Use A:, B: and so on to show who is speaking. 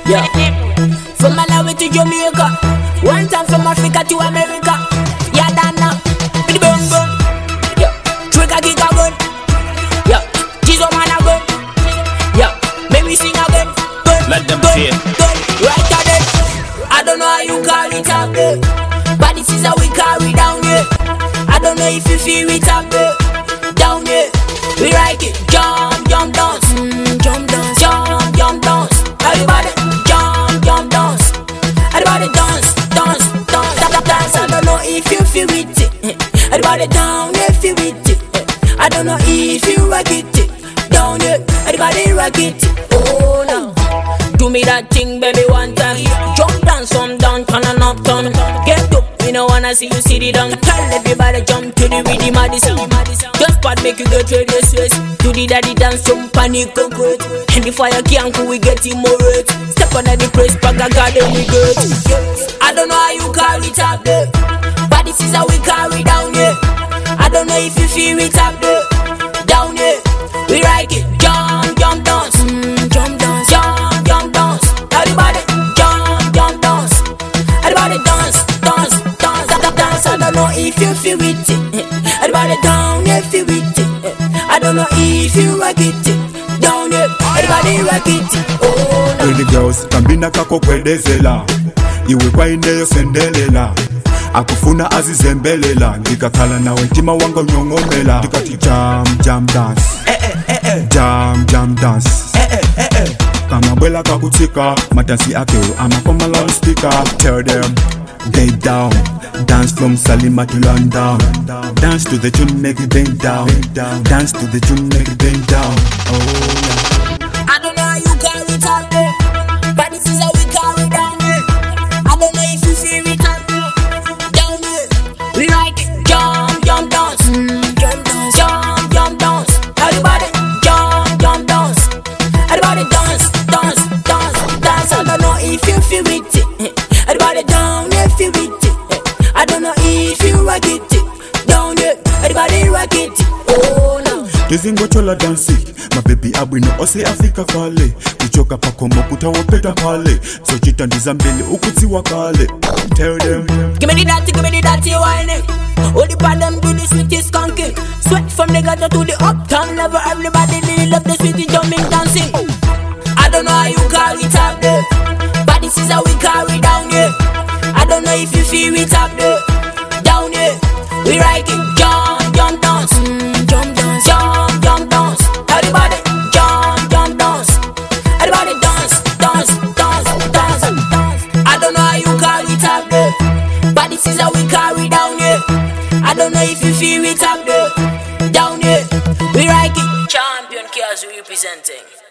A: Yeah. From Malawi to Jamaica, one time from Africa to America. Yeah, done now. Bidi boom boom. Yeah. Trigger kick again. Yeah. Jizo man again. Yeah. Make me sing again. Good.
B: Let them
A: good,
B: feel.
A: Good. Right again. I don't know how you call it up there, but this is how we carry down here. I don't know if you feel it up there. Down here. We like it. Jump, jump, dance. Jump, dance. Jump, jump, dance. Everybody jump, jump, dance. Everybody dance, dance, dance, dance, dance. I don't know if you feel it. Everybody down there feel it. I don't know if you rock it. Down there, everybody rock it. Oh no. Do me that thing, baby, one time. Jump down, some down, turn and up, turn. Get up, we don't wanna see you sit it down. Tell everybody jump to the rhythm of the sound. Just part make you get ready, stress. Do the daddy dance, jump, panic, and great. And the fire can't cool, we get him more rate. Step on the press, back a garden, we good. I don't know how you call it up there, but this is how we carry down here. I don't know if you feel it up there. Down here, we like it. Jump, jump, dance. Jump, dance. Jump, jump, dance. Everybody jump, jump, dance. Everybody dance, dance, dance, dance, dance. I don't know if you feel it. Everybody down here feel it. I don't know if you rock it. Down here, everybody rock it. Oh no.
C: Pretty girls, kambina kako kwedezela. Iwe kwa indeyo sendelela. Akufuna azizembelela. Ndikakhala nawe ntima wango nyongomela. Ndikati jam, jam dance. Jam, jam dance. Kama bwela kakutika. Madansi ake amakoma loudspeaker. Tell them, they down. Dance from Salima to London. Dance to the tune, make it bend down. Dance to the tune, make it bend down. Oh yeah.
A: I don't know how you carry it up there, but this is how we carry down here. I don't know if you feel it up there. Down here, we like it. Jump, jump, dance. Jump, dance. Jump, jump, dance. Everybody jump, jump, dance. Everybody dance, dance, dance, dance. I don't know if you feel it. Everybody down here feel it. I don't know if you rock it. Down here, everybody rock it. Oh no.
C: Tezingo chola dansi, my baby abwino ose Afrika kale. Kuchoka pakomo kutawapeta pale. So chita ndizambele ukuti wakale. Tell them,
A: give me the dirty whining. All the bad them do the sweetest skunking. Sweat from the gutter to the uptown level. Everybody really love the sweetie jumping dancing. I don't know how you call it up there, but this is how we carry down here. I don't know if you feel it up there. Down here, we like it. Jump, jump, dance. Jump, dance. Jump, jump, dance. Everybody jump, jump, dance. Everybody dance, dance, dance, dance, dance. I don't know how you call it up there, but this is how we carry down here. I don't know if you feel it up there. Down here, we like it. Champion Chaos representing.